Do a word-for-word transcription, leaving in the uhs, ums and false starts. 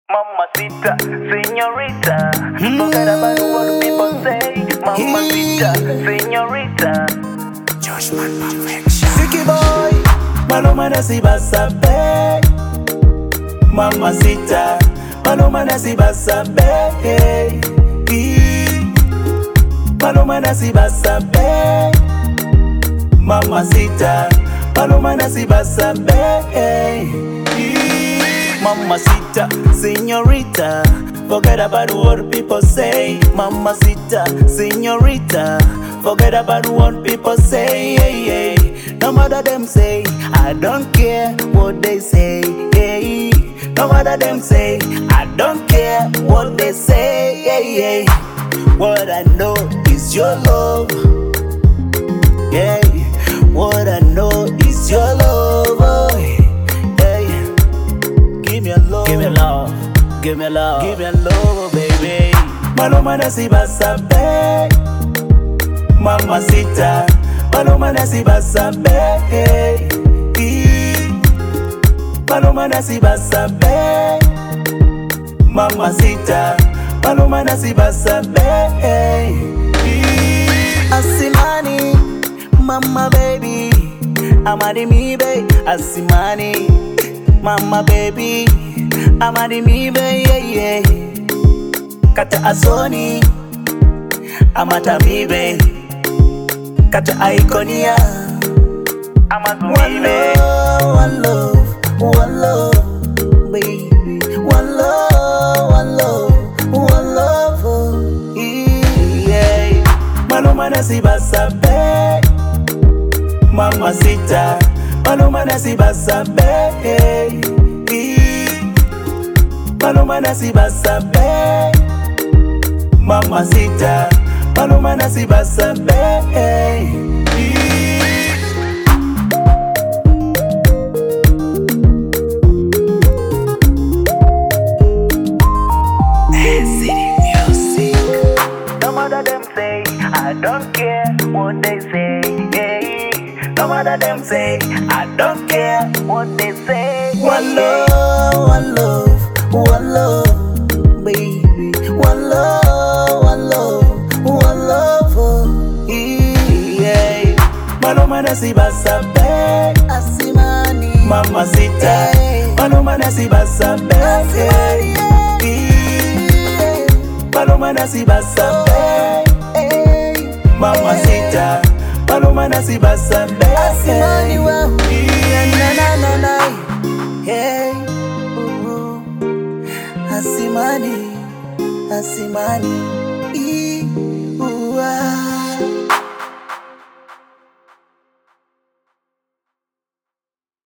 Mamacita, señorita, mm. Forget about what people say. Mamacita, señorita. Joshman Perfection. Sicky boy, Maluma nasi basabe. Mamacita, Maluma nasi basabe. Maluma nasi basabe. Mamacita, Maluma nasi basabe. Mamacita, señorita, forget about what people say. Mamacita, señorita, forget about what people say. Hey, hey. No matter them say, I don't care what they say. Hey. No matter them say, I don't care what they say. Hey, hey. What I know is your love. Yeah. What I know is your love. Oh. Give me a love, give me a love, give me a love, give me a love, baby. Maluma nasi basabe, mamacita. Maluma nasi basabe, Maluma nasi basabe, mamacita. Maluma nasi basabe. Asimani, mama baby, amadi mi baby, asimani. Mama baby, amadi mi baby, yeah, yeah. Kata azoni, amata mi baby. Kata ikonia, amatu mi baby. One love, one love, baby. One love, one love, one love, oh, yeah. Maluma nasi basabe, mamacita. Maluma nasi basabe, Maluma nasi basabe, mamacita. Maluma nasi basabe. No matter them say, I don't care what they say. Hey. No matter them say, I don't care what they say. One love, one love, one love, baby. One love, one love, one love, oh, yeah. Maluma nasi basabe, asimani. Mamacita, Maluma nasi basabe, Maluma nasi basabe, mamacita. Maluma nasi basabe, asimani wa, na na na na, hey, uh, asimani, asimani.